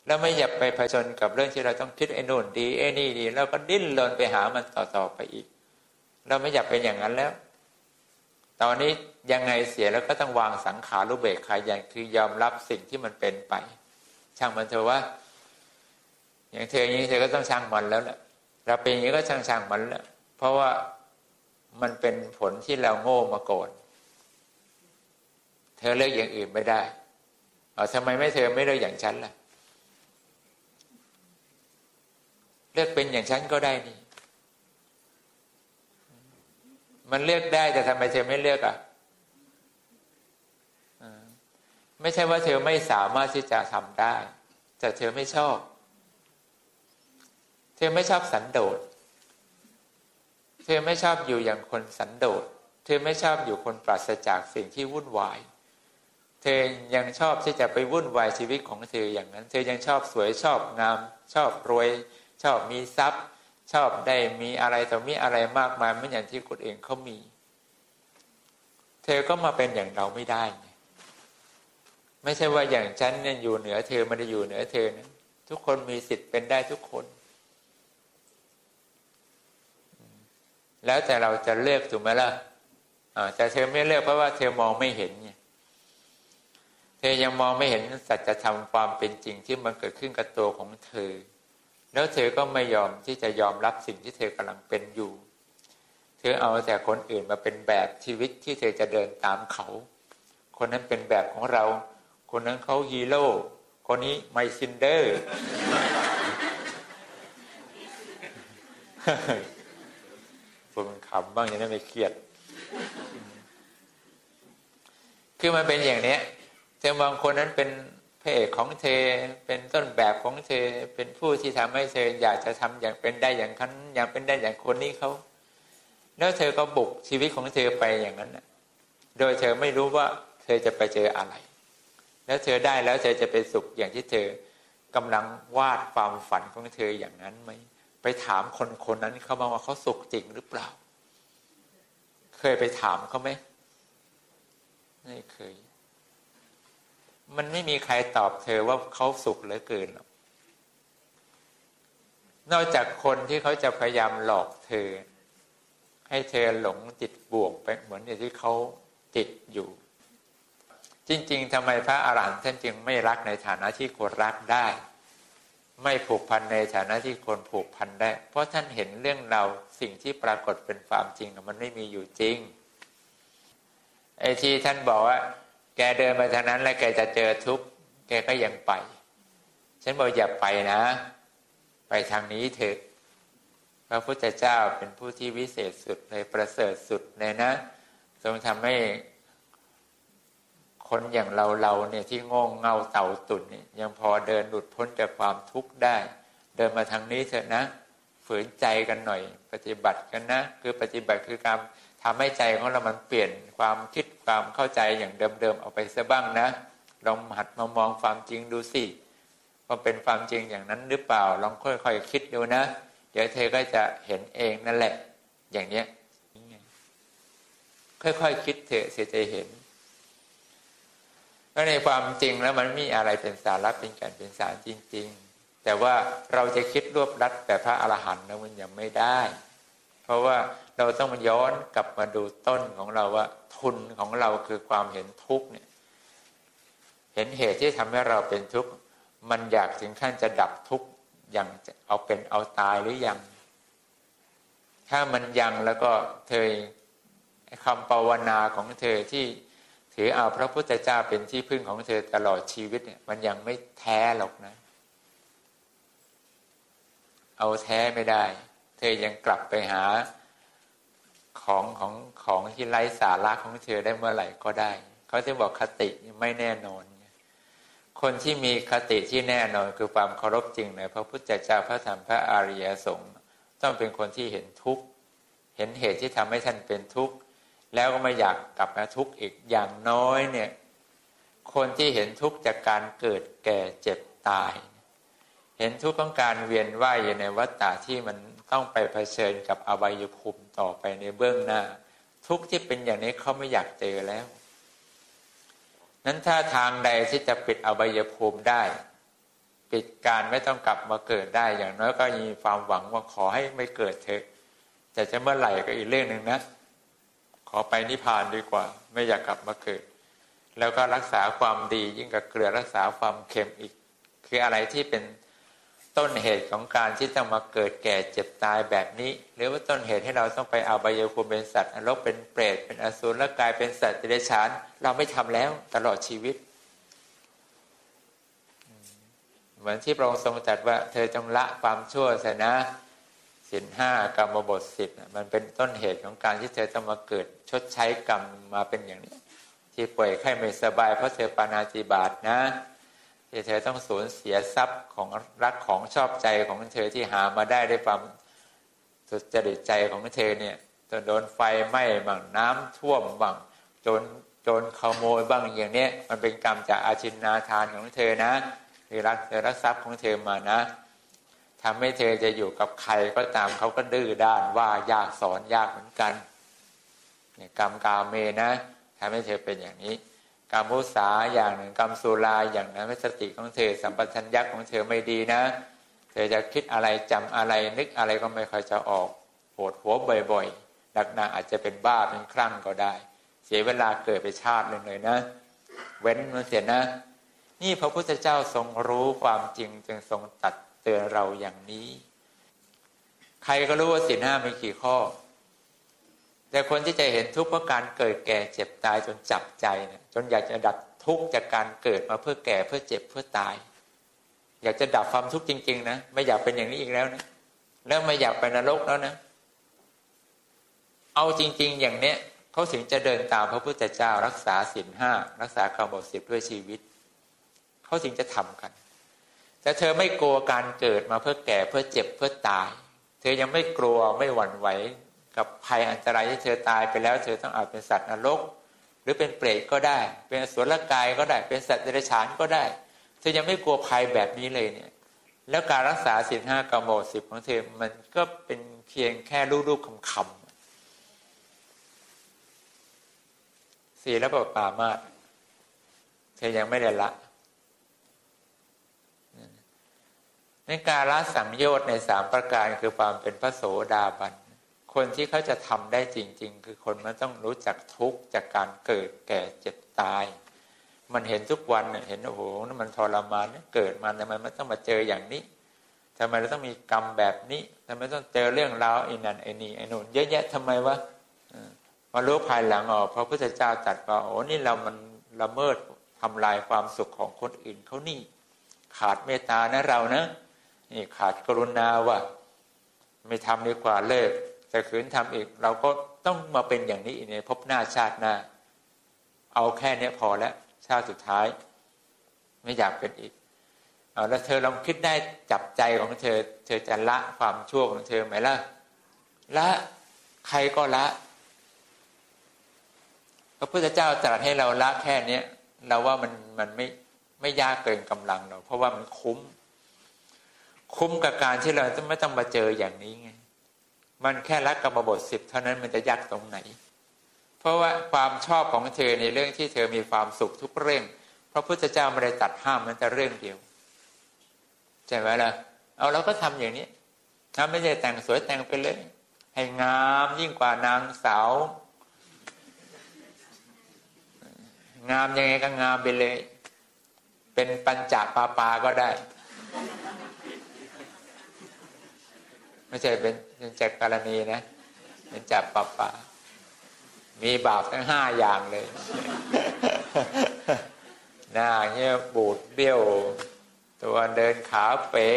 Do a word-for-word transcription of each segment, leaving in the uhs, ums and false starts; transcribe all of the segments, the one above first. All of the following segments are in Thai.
แล้วไม่อยากไปผจญกับเรื่องที่เราต้องคิดไอ้นู่นดีไอ้นี่ดีแล้วก็ดิ้นรนไปหามันต่อๆไปอีกเราไม่อยากเป็นอย่างนั้นแล้วตอนนี้ยังไงเสียแล้วก็ต้องวางสังขารุเบกขาอย่างคือยอมรับสิ่งที่มันเป็นไปช่างมันเถอะว่าอย่างเธออย่างนี้เธอก็ต้องช่างมันแล้วแหละเราเป็นอย่างนี้ก็ช่างช่างมันแล้วเพราะว่ามันเป็นผลที่เราโง่มาก่อนเธอเลือกอย่างอื่นไม่ได้เอาทำไมไม่เธอไม่เลือกอย่างฉันล่ะเลือกเป็นอย่างฉันก็ได้นี่มันเลือกได้แต่ทำไมเธอไม่เลือกอ่ะไม่ใช่ว่าเธอไม่สามารถที่จะทำได้แต่เธอไม่ชอบเธอไม่ชอบสันโดษเธอไม่ชอบอยู่อย่างคนสันโดษเธอไม่ชอบอยู่คนปราศจากสิ่งที่วุ่นวายเธอยังชอบที่จะไปวุ่นวายชีวิตของเธออย่างนั้นเธอยังชอบสวยชอบงามชอบรวยชอบมีทรัพย์ชอบได้มีอะไรต่อมีอะไรมากมายไม่อย่างที่คนอื่นเขามีเธอก็มาเป็นอย่างเราไม่ได้ไม่ใช่ว่าอย่างฉันเนี่ยอยู่เหนือเธอไม่ได้อยู่เหนือเธอนะทุกคนมีสิทธิ์เป็นได้ทุกคนแล้วแต่เราจะเลือกถูกไหมล่ะแต่เธอไม่เลือกเพราะว่าเธอมองไม่เห็นไงเธอยังมองไม่เห็นสัจธรรมความเป็นจริงที่มันเกิดขึ้นกับตัวของเธอแล้วเธอก็ไม่ยอมที่จะยอมรับสิ่งที่เธอกำลังเป็นอยู่เธอเอาแต่คนอื่นมาเป็นแบบชีวิตที่เธอจะเดินตามเขาคนนั้นเป็นแบบของเราคนนั้นเขาฮีโร่คนนี้ไมซินเดอร์พวกมันขำบ้างอย่างนั้นไม่เครียดคือมันเป็นอย่างนี้เธอมองคนนั้นเป็นพระเอกของเธอเป็นต้นแบบของเธอเป็นผู้ที่ทำให้เธออยากจะทำอย่างเป็นได้อย่างนั้นอย่างเป็นได้อย่างคนนี้เขาแล้วเธอก็บุกชีวิตของเธอไปอย่างนั้นโดยเธอไม่รู้ว่าเธอจะไปเจออะไรแล้วเธอได้แล้วเธอจะไปสุขอย่างที่เธอกำลังวาดความฝันของเธออย่างนั้นไหมไปถามคนคนนั้นเขามาว่าเขาสุขจริงหรือเปล่าเคยไปถามเขาไหมไม่เคยมันไม่มีใครตอบเธอว่าเขาสุขเหลือเกินหรอกนอกจากคนที่เขาจะพยายามหลอกเธอให้เธอหลงติดบ่วงไปเหมือนอย่างที่เขาติดอยู่จริงๆทำไมพระอรหันต์ท่านจึงไม่รักในฐานะที่ควรรักได้ไม่ผูกพันในฐานะที่ควรผูกพันได้เพราะท่านเห็นเรื่องเราสิ่งที่ปรากฏเป็นความจริงมันไม่มีอยู่จริงไอ้ที่ท่านบอกว่าแกเดินมาทางนั้นแล้วแกจะเจอทุกข์แกก็ยังไปฉันบอกอย่าไปนะไปทางนี้เถอะพระพุทธเจ้าเป็นผู้ที่วิเศษสุดเลยประเสริฐสุดเลยนะทรงทำให้คนอย่างเราเราเนี่ยที่โง่เง่าเต่าตุ่นเนี่ยยังพอเดินหลุดพ้นจากความทุกข์ได้เดินมาทางนี้เถอะนะฝืนใจกันหน่อยปฏิบัติกันนะคือปฏิบัติคือการทำให้ใจของเรามันเปลี่ยนความคิดความเข้าใจอย่างเดิมๆออกไปซะบ้างนะลองหัดมามองความจริงดูสิว่าเป็นความจริงอย่างนั้นหรือเปล่าลองค่อยๆ ค, คิดดูนะเดี๋ยวเธอก็จะเห็นเองนั่นแหละอย่างเนี้ยค่อยๆ ค, คิดเถอะเสียใจเห็นเพราะในความจริงแล้วมันมีอะไรเป็นสาระเป็นแก่นเป็นสารจริงๆแต่ว่าเราจะคิดรวบรัดแต่พระอรหันต์นั้นมันยังไม่ได้เพราะว่าเราต้องมาย้อนกลับมาดูต้นของเราว่าทุนของเราคือความเห็นทุกข์เนี่ยเห็นเหตุที่ทำให้เราเป็นทุกข์มันอยากถึงขั้นจะดับทุกข์อย่างเอาเป็นเอาตายหรือยังถ้ามันยังแล้วก็เธอคำภาวนาของเธอที่ถือเอาพระพุทธเจ้าเป็นที่พึ่งของเธอตลอดชีวิตเนี่ยมันยังไม่แท้หรอกนะเอาแท้ไม่ได้เธอยังกลับไปหาของของของที่ไร้สาระของเธอได้เมื่อไหร่ก็ได้เขาจะบอกคติไม่แน่นอนคนที่มีคติที่แน่นอนคือความเคารพจริงในพระพุทธเจ้าพระธรรมพระอริยสงฆ์ต้องเป็นคนที่เห็นทุกข์เห็นเหตุที่ทำให้ท่านเป็นทุกข์แล้วก็ไม่อยากกลับมาทุกข์อีกอย่างน้อยเนี่ยคนที่เห็นทุกข์จากการเกิดแก่เจ็บตายเห็นทุกข์ของการเวียนว่ายอยู่ในวัฏฏะที่มันต้องไปเผชิญกับอบายภูมิต่อไปในเบื้องหน้าทุกข์ที่เป็นอย่างนี้เขาไม่อยากเจอแล้วนั้นถ้าทางใดที่จะปิดอบายภูมิได้ปิดการไม่ต้องกลับมาเกิดได้อย่างน้อยก็มีความหวังว่าขอให้ไม่เกิดเถอะแต่จะเมื่อไหร่ก็อีกเรื่องนึงนะขอไปนิพพานดีกว่าไม่อยากกลับมาเกิดแล้วก็รักษาความดียิ่งกับเกลือรักษาความเค็มอีกคืออะไรที่เป็นต้นเหตุของการที่ต้องมาเกิดแก่เจ็บตายแบบนี้หรือว่าต้นเหตุให้เราต้องไปอบายภูมิเป็นสัตว์นรกเป็นเปรตเป็นอสูรและกลายเป็นสัตว์เดรัจฉานเราไม่ทำแล้วตลอดชีวิตเหมือนที่พระองค์ทรงตรัสว่าเธอจงละความชั่วเสียนะศีลห้ากรรมบทสิบมันเป็นต้นเหตุของการที่เธอต้องมาเกิดชดใช้กรรมมาเป็นอย่างนี้ที่ป่วยไข้ไม่สบายเพราะเธอปาณาติบาตนะที่เธอต้องสูญเสียทรัพย์ของรักของชอบใจของเธอที่หามาได้ด้วยความสุจริตใจของเธอเนี่ยจนโดนไฟไหม้บ้างน้ำท่วมบ้างโจรโจรขโมยบ้างอย่างนี้มันเป็นกรรมจากอาชินนาทานของเธอนะคือรักเธอรักทรัพย์ของเธอมานะทำให้เธอจะอยู่กับใครก็ตามเขาก็ดื้อด้านว่ายากสอนยากเหมือนกันเนี่ยกรรมกาเมนะทำให้เธอเป็นอย่างนี้กรรมมุสาอย่างหนึ่งกรรมสุราอย่างนั้นสติของเธอสัมปชัญญะของเธอไม่ดีนะเธอจะคิดอะไรจำอะไรนึกอะไรก็ไม่ค่อยจะออกปวดหัวบ่อยๆหนักๆอาจจะเป็นบ้าเป็นคลั่งก็ได้เสียเวลาเกิดไปชาติเลยเลยนะเว้นมันเสียนะนี่พระพุทธเจ้าทรงรู้ความจริงจึงทรงตัดเตือนเราอย่างนี้ใครก็รู้ว่าศีลห้ามีกี่ข้อแต่คนที่จะเห็นทุกข์เพราะการเกิดแก่เจ็บตายจนจับใจเนี่ยจนอยากจะดับทุกข์จากการเกิดมาเพื่อแก่เพื่อเจ็บเพื่อตายอยากจะดับความทุกข์จริงๆนะไม่อยากเป็นอย่างนี้อีกแล้วนะแล้วไม่อยากไปนรกแล้วนะเอาจริงๆอย่างเนี้ยเขาถึงจะเดินตามพระพุทธเจ้ารักษาศีลห้ารักษากรรมบทสิบด้วยชีวิตเขาถึงจะทำกันแต่เธอไม่กลัวการเกิดมาเพื่อแก่เพื่อเจ็บเพื่อตายเธอยังไม่กลัวไม่หวั่นไหวกับภัยอันตรายที่เธอตายไปแล้วเธอต้องอาจเป็นสัตว์นรกหรือเป็นเปรตก็ได้เป็นอสุรกายก็ได้เป็นสัตว์เดรัจฉานก็ได้เธอยังไม่กลัวภัยแบบนี้เลยเนี่ยแล้วการรักษาศีลห้ากรรมบทสิบของเธอมันก็เป็นเพียงแค่รูปๆคำๆศีลและปรามาสเธอยังไม่ได้ละในการละสังโยชน์ในสามประการคือความเป็นพระโสดาบันคนที่เขาจะทำได้จริงๆคือคนมันต้องรู้จักทุกข์จากการเกิดแก่เจ็บตายมันเห็นทุกวันเห็นโอ้โหนั่นมันทรมานเกิดมาทำไมมันต้องมาเจออย่างนี้ทำไมเราต้องมีกรรมแบบนี้ทำไมต้องเจอเรื่องราวไอ้นั่นไอ้นี่ไอ้นู่นเยอะแยะทำไมวะมารู้ภายหลังอ๋อพระพุทธเจ้าตรัสว่าโอ้นี่เรามันละเมิดทำลายความสุขของคนอื่นเขานี่ขาดเมตตานะเรานะนี่ขาดกรุณาว่ะไม่ทำดีกว่าเลิกแต่ขืนทำอีกเราก็ต้องมาเป็นอย่างนี้ในภพหน้าชาติหน้าเอาแค่นี้พอแล้วชาติสุดท้ายไม่อยากเป็นอีกเอาแล้วเธอลองคิดได้จับใจของเธอเธอจะละความชั่วของเธอไหมล่ะละใครก็ละพระพุทธเจ้าตรัสให้เราละแค่นี้เราว่ามันมันไม่ไม่ยากเกินกำลังเราเพราะว่ามันคุ้มคุ้มกับการที่เราไม่ต้องมาเจออย่างนี้ไงมันแค่ละกรรมบทสิบเท่านั้นมันจะยากตรงไหนเพราะว่าความชอบของเธอในเรื่องที่เธอมีความสุขทุกเรื่องพระพุทธเจ้าไม่ได้ตัดห้ามมันแต่เรื่องเดียวใช่ไหมล่ะเอาเราก็ทำอย่างนี้ถ้าไม่ได้แต่งสวยแต่งไปเลยให้งามยิ่งกว่านางสาวงามยังไงก็งามไปเลยเป็นปัญจปาปาก็ได้ไม่ใช่เป็นเป็นจักกรณีนะเป็นจับปาปามีบาปทั้งห้าอย่างเลยหน้าเงี้ยบูดเบี้ยวตัวเดินขาเป๋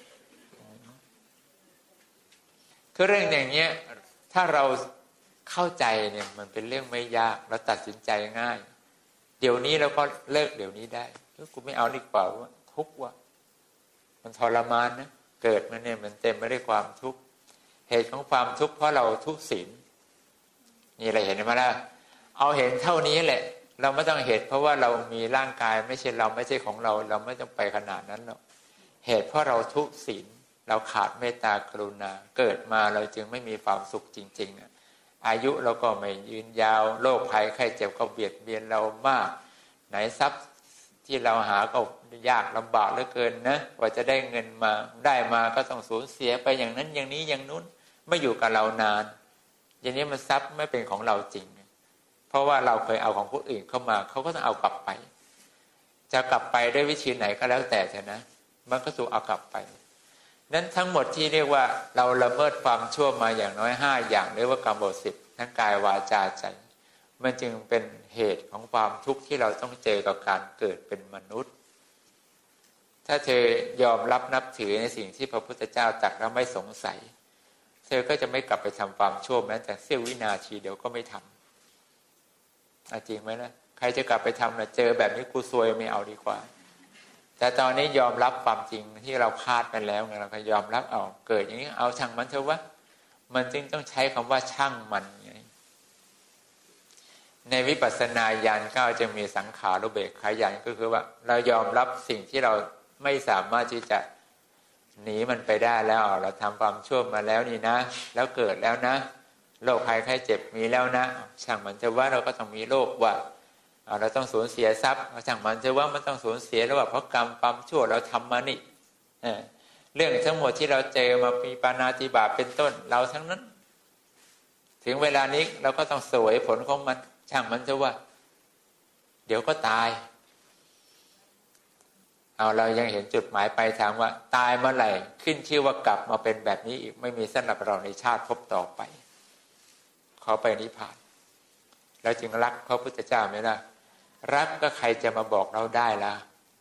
คือเรื่องอย่างเงี้ยถ้าเราเข้าใจเนี่ยมันเป็นเรื่องไม่ยากเราตัดสินใจง่ายเดี๋ยวนี้เราก็เลิกเดี๋ยวนี้ได้กูไม่เอาดีกว่าว่าทุกข์ว่ะมันทรมานนะเกิดมาเนี่ยมันเต็มไปด้วยความทุกข์เหตุของความทุกข์เพราะเราทุศีลนี่อะไรเห็นไหมล่ะเอาเห็นเท่านี้แหละเราไม่ต้องเหตุเพราะว่าเรามีร่างกายไม่ใช่เราไม่ใช่ของเราเราไม่ต้องไปขนาดนั้นหรอกเหตุเพราะเราทุศีลเราขาดเมตตากรุณาเกิดมาเราจึงไม่มีความสุขจริงๆนะอายุเราก็ไม่ยืนยาวโรคภัยไข้เจ็บก็เบียดเบียนเรามากไหนทรัพย์ที่เราหาก็ยากลำบากเหลือเกินนะกว่าจะได้เงินมาได้มาก็ต้องสูญเสียไปอย่างนั้นอย่างนี้อย่างนู้นไม่อยู่กับเรานานอย่างนี้มันทรัพย์ไม่เป็นของเราจริงเพราะว่าเราเคยเอาของคนอื่นเข้ามาเขาก็ต้องเอากลับไปจะกลับไปด้วยวิธีไหนก็แล้วแต่เถอะนะมันก็ถูกเอากลับไปนั้นทั้งหมดที่เรียกว่าเราละเมิดความชั่วมาอย่างน้อยห้าอย่างเรียกว่ากรรมบทสิบทั้งกายวาจาใจมันจึงเป็นเหตุของความทุกข์ที่เราต้องเจอกับการเกิดเป็นมนุษย์ถ้าเธอยอมรับนับถือในสิ่งที่พระพุทธเจ้าตรัสแล้วไม่สงสัยเธอก็จะไม่กลับไปทำความชั่วแม้แต่เสี้ยววินาทีเดียวก็ไม่ทำจริงไหมล่ะใครจะกลับไปทำนะเจอแบบนี้กูซวยไม่เอาดีกว่าแต่ตอนนี้ยอมรับความจริงที่เราพลาดไปแล้วไงเราก็ยอมรับเอาเกิดอย่างนี้เอาช่างมันเถอะวะมันจึงต้องใช้คำว่าช่างมันในวิปัสสนาญาณเก้าจะมีสังขารุเบกขาญาณก็คือว่าเรายอมรับสิ่งที่เราไม่สามารถที่จะหนีมันไปได้แล้วเราทำความชั่วมาแล้วนี่นะแล้วเกิดแล้วนะโรคภัยไข้เจ็บมีแล้วนะช่างมันเถอะว่าเราก็ต้องมีโรคว่าเราต้องสูญเสียทรัพย์ช่างมันเถอะว่ามันต้องสูญเสียแล้วว่าเพราะกรรมความชั่วเราทำมานี่เรื่องทั้งหมดที่เราเจอมามีปาณาติบาตเป็นต้นเราทั้งนั้นถึงเวลานี้เราก็ต้องเสวยผลของมันช่างมันเถอะว่าเดี๋ยวก็ตายเอาเรายังเห็นจุดหมายปลายทางว่าตายเมื่อไหร่ขึ้นชื่อว่ากลับมาเป็นแบบนี้อีกไม่มีสำหรับเราในชาติพบต่อไปขอไปนิพพานแล้วจึงรักพระพุทธเจ้าไหมล่ะรักก็ใครจะมาบอกเราได้ล่ะ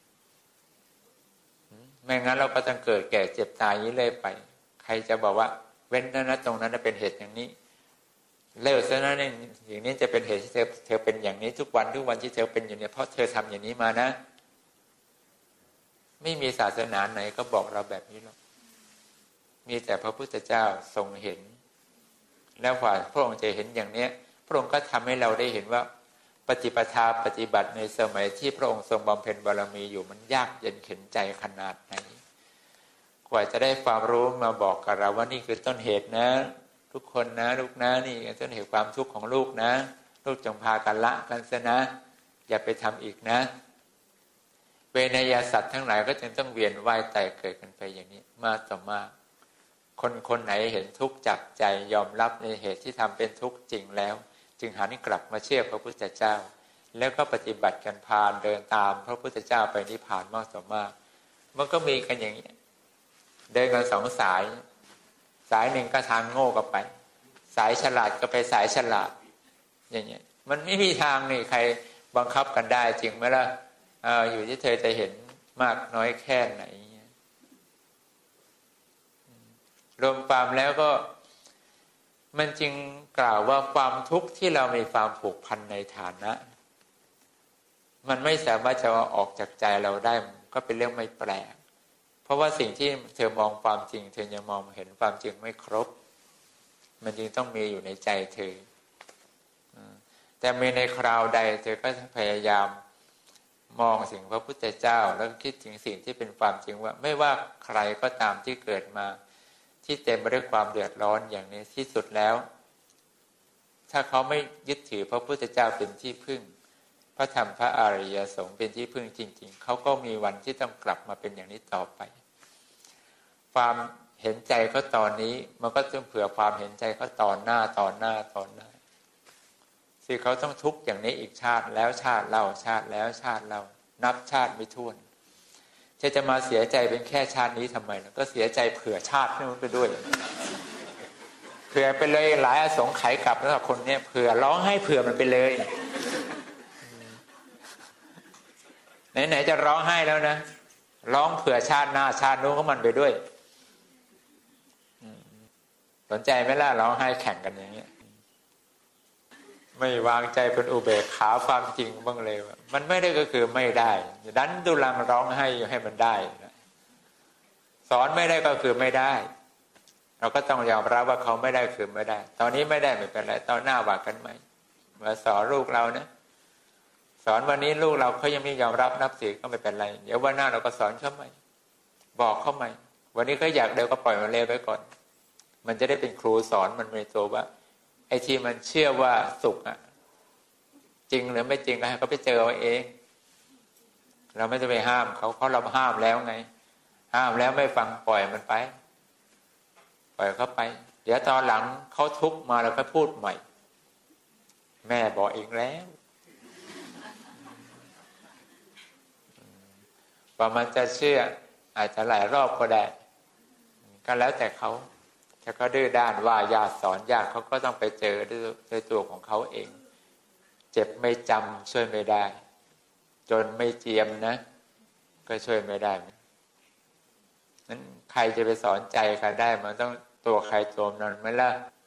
ไม่งั้นเราก็ต้องเกิดแก่เจ็บตายอย่างนี้เลยไปใครจะบอกว่าเว้นนั้นนะตรงนั้นเป็นเหตุอย่างนี้เลิกซะนะเนี่ยอย่างนี้จะเป็นเหตุที่เธอเธอเป็นอย่างนี้ทุกวันทุกวันที่เธอเป็นอย่างนี้เพราะเธอทำอย่างนี้มานะไม่มีศาสนาไหนก็บอกเราแบบนี้หรอกมีแต่พระพุทธเจ้าทรงเห็นแล้วกว่าพระองค์จะเห็นอย่างนี้พระองค์ก็ทำให้เราได้เห็นว่าปฏิปทาปฏิบัติในสมัยที่พระองค์ทรงบำเพ็ญบารมีอยู่มันยากเย็นเข็ญใจขนาดไหนกว่าจะได้ความรู้มาบอกกับเราว่านี่คือต้นเหตุนะทุกคนนะลูกนะนี่ต้นเหตุความทุกข์ของลูกนะลูกจงพากันละกันซะนะอย่าไปทำอีกนะเวนยสัตว์ทั้งหลายก็จึงต้องเวียนว่ายตายเกิดกันไปอย่างนี้มากต่อมากคนคนไหนเห็นทุกข์จับใจยอมรับในเหตุที่ทำเป็นทุกข์จริงแล้วจึงหันกลับมาเชื่อพระพุทธเจ้าแล้วก็ปฏิบัติกันพาเดินตามพระพุทธเจ้าไปนิพพานมากต่อมากมันก็มีกันอย่างนี้เดินกันสองสายสายหนึ่งก็ทางโง่ก็ไปสายฉลาดก็ไปสายฉลาดอย่างเงี้ยมันไม่มีทางนี่ใครบังคับกันได้จริงไหมล่ะอยู่ที่เธอจะเห็นมากน้อยแค่ไหนรวมความแล้วก็มันจึงกล่าวว่าความทุกข์ที่เรามีความผูกพันในฐานะมันไม่สามารถจะออกจากใจเราได้ก็เป็นเรื่องไม่แปลกเพราะว่าสิ่งที่เธอมองความจริงเธอยังมองเห็นความจริงไม่ครบมันจึงต้องมีอยู่ในใจเธอแต่มีในคราวใดเธอก็พยายามมองสิ่งพระพุทธเจ้าแล้วคิดถึงสิ่งที่เป็นความจริงว่าไม่ว่าใครก็ตามที่เกิดมาที่เต็มไปด้วยความเดือดร้อนอย่างนี้ที่สุดแล้วถ้าเขาไม่ยึดถือพระพุทธเจ้าเป็นที่พึ่งพระธรรมพระอริยสงฆ์เป็นที่พึ่งจริงๆเขาก็มีวันที่ต้องกลับมาเป็นอย่างนี้ต่อไปความเห็นใจเขาตอนนี้มันก็ต้องเผื่อความเห็นใจเขาตอนหน้าตอนหน้าตอนหน้าสิเขาต้องทุกข์อย่างนี้อีกชาติแล้วชาติเล่าชาติแล้วชาติเล่านับชาติไม่ถ้วนจะจะมาเสียใจเป็นแค่ชาตินี้ทำไมก็เสียใจเผื่อชาตินู้นไปด้วยเผื่อไปเลยหลายอสงไขยกลับแล้วคนเนี้ยเผื่อร้องให้เผื่อมันไปเลยไหนๆจะร้องให้แล้วนะร้องเผื่อชาติหน้าชาตินู้นของมันไปด้วยสนใจไหมล่ะร้องให้แข่งกันอย่างเงี้ยไม่วางใจเป็นอุเบกขาความจริงบ้างเลยมันไม่ได้ก็คือไม่ได้ดันดุลังร้องให้ให้มันได้สอนไม่ได้ก็คือไม่ได้เราก็ต้องยอมรับว่าเขาไม่ได้คือไม่ได้ตอนนี้ไม่ได้ไม่เป็นไรตอนหน้าว่ากันไหมมาสอนลูกเรานะสอนวันนี้ลูกเราเขายังไม่ยอมรับนับถือก็ไม่เป็นไรเดี๋ยววันหน้าเราก็สอนเขาใหม่บอกเขาใหม่วันนี้เขาอยากเดี๋ยวก็ปล่อยมันเลวไปก่อนมันจะได้เป็นครูสอนมันในตัวว่าไอ้ที่มันเชื่อว่าสุขอ่ะจริงหรือไม่จริงก็ให้เขาไปเจอเอาเองเราไม่จะไปห้ามเขาเขาเราห้ามแล้วไงห้ามแล้วไม่ฟังปล่อยมันไปปล่อยเขาไปเดี๋ยวตอนหลังเขาทุกข์มาแล้วก็พูดใหม่แม่บอกเองแล้วว่ามันจะเชื่ออาจจะหลายรอบก็ได้ก็แล้วแต่เขาถ้าเขาดื้อด้านว่าญาติสอนญาติเขาก็ต้องไปเจอด้วยตัวของเขาเองเจ็บไม่จำช่วยไม่ได้จนไม่เจียมนะก็ช่วยไม่ได้นั้นใครจะไปสอนใจใครได้มันต้องตัวใครตัวนั้นไหมล่ะ